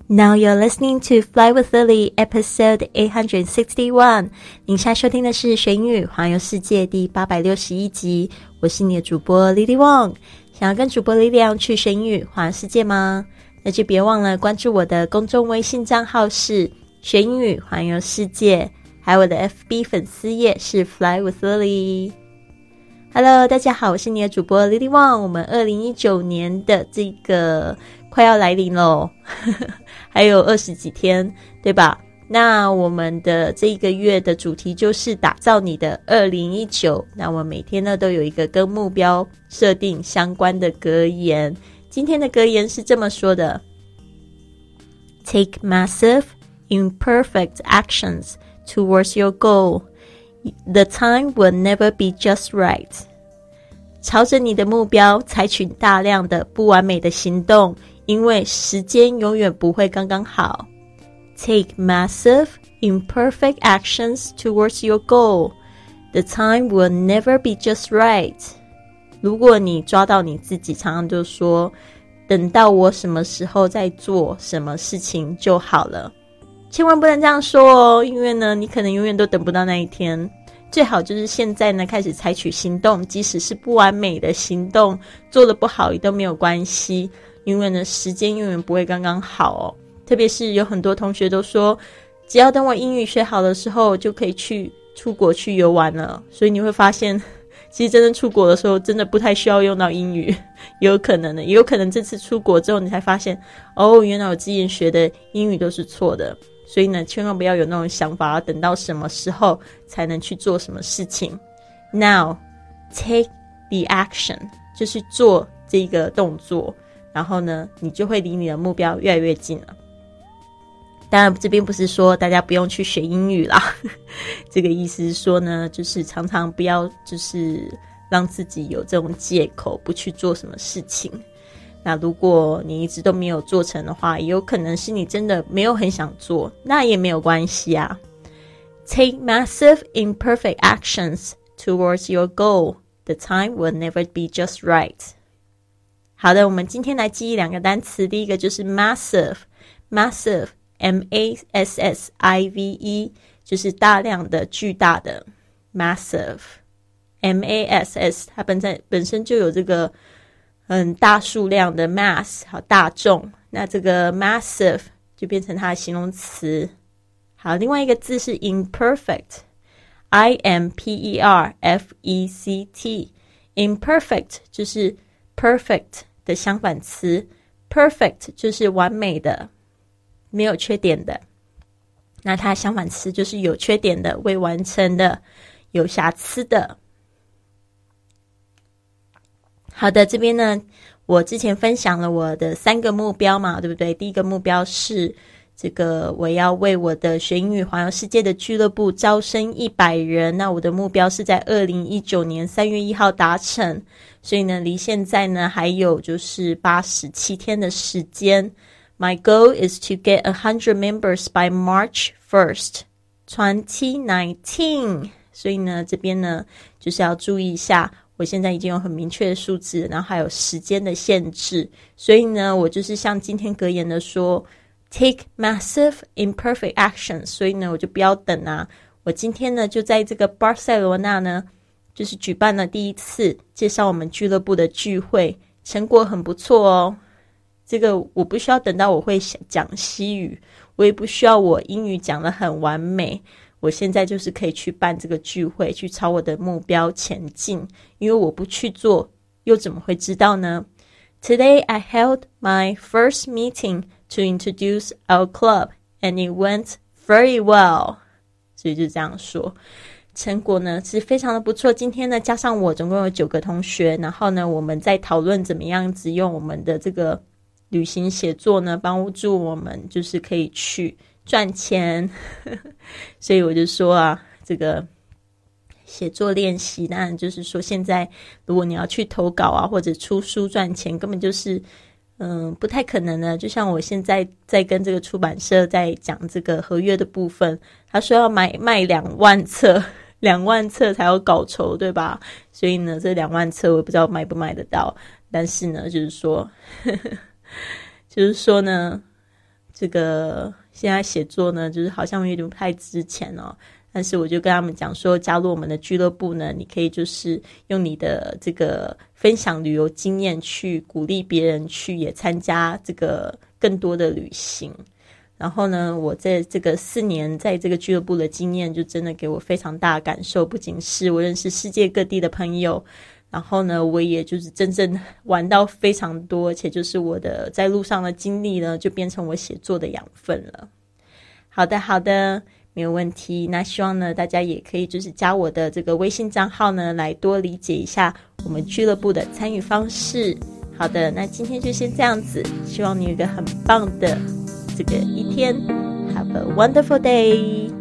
Now you're listening to Fly with Lily, episode 861. 您现在收听的是学英语环游世界第861集。我是你的主播 Lily Wong。想要跟主播力量去学英语环游世界吗？那就别忘了关注我的公众微信账号是学英语环游世界，还有我的 FB 粉丝页是 Fly with Lily。Hello， 大家好，我是你的主播 Lily Wong。我们2019年的这个快要来临咯还有20几天，对吧？那我们的这一个月的主题就是打造你的2019。那我们每天呢都有一个跟目标设定相关的格言。今天的格言是这么说的 ：Take massive, imperfect actions towards your goal.The time will never be just right. 朝着你的目标采取大量的不完美的行动，因为时间永远不会刚刚好。Take massive, imperfect actions towards your goal. The time will never be just right. 如果你抓到你自己常常就说，等到我什么时候再做什么事情就好了。千万不能这样说哦，因为呢，你可能永远都等不到那一天。最好就是现在呢，开始采取行动，即使是不完美的行动，做得不好也都没有关系，因为呢，时间永远不会刚刚好哦。特别是有很多同学都说，只要等我英语学好的时候，就可以出国去游玩了。所以你会发现，其实真正出国的时候，真的不太需要用到英语，也有可能的，也有可能这次出国之后，你才发现，哦，原来我之前学的英语都是错的。所以呢，千万不要有那种想法，要等到什么时候才能去做什么事情。Now, take the action， 就是做这个动作，然后呢，你就会离你的目标越来越近了。当然，这边不是说大家不用去学英语啦，这个意思是说呢，就是常常不要就是让自己有这种借口不去做什么事情。那如果你一直都没有做成的话，也有可能是你真的没有很想做，那也没有关系啊。Take massive imperfect actions towards your goal. The time will never be just right. 好的，我们今天来记忆两个单词，第一个就是 massive, M-A-S-S-I-V-E， 就是大量的、巨大的 massive, M-A-S-S 它本身就有这个大数量的 mass 好大众，那这个 massive 就变成它的形容词。好，另外一个字是 imperfect I-M-P-E-R-F-E-C-T imperfect 就是 perfect 的相反词， perfect 就是完美的，没有缺点的，那它相反词就是有缺点的、未完成的、有瑕疵的。好的，这边呢，我之前分享了我的3个目标嘛，对不对？第一个目标是这个我要为我的学英语环游世界的俱乐部招生100人，那我的目标是在2019年3月1号达成，所以呢，离现在呢还有就是87天的时间。My goal is to get 100 members by March 1st, 2019。所以呢，这边呢就是要注意一下。我现在已经有很明确的数字，然后还有时间的限制，所以呢，我就是像今天格言的说 ，take massive imperfect actions， 所以呢，我就不要等啊，我今天呢就在这个巴塞罗那呢，就是举办了第一次介绍我们俱乐部的聚会，成果很不错哦。这个我不需要等到我会讲西语，我也不需要我英语讲得很完美。我现在就是可以去办这个聚会，去朝我的目标前进，因为我不去做，又怎么会知道呢？ Today I held my first meeting to introduce our club, and it went very well. 所以就这样说，成果呢是非常的不错。今天呢加上我总共有9个同学，然后呢我们在讨论怎么样子用我们的这个旅行写作呢帮助我们就是可以去赚钱所以我就说啊，这个写作练习当然就是说现在如果你要去投稿啊或者出书赚钱根本就是不太可能的。就像我现在在跟这个出版社在讲这个合约的部分，他说要卖2万册，2万册才有稿酬，对吧？所以呢这2万册我也不知道卖不卖得到，但是呢就是说就是说呢这个现在写作呢，就是好像有点不太值钱哦。但是我就跟他们讲说，加入我们的俱乐部呢，你可以就是用你的这个分享旅游经验去鼓励别人去也参加这个更多的旅行。然后呢，我在这个4年在这个俱乐部的经验，就真的给我非常大的感受。不仅是我认识世界各地的朋友，然后呢，我也就是真正玩到非常多，而且就是我的在路上的经历呢，就变成我写作的养分了。好的，没有问题。那希望呢，大家也可以就是加我的这个微信账号呢，来多理解一下我们俱乐部的参与方式。好的，那今天就先这样子，希望你有一个很棒的这个一天。Have a wonderful day.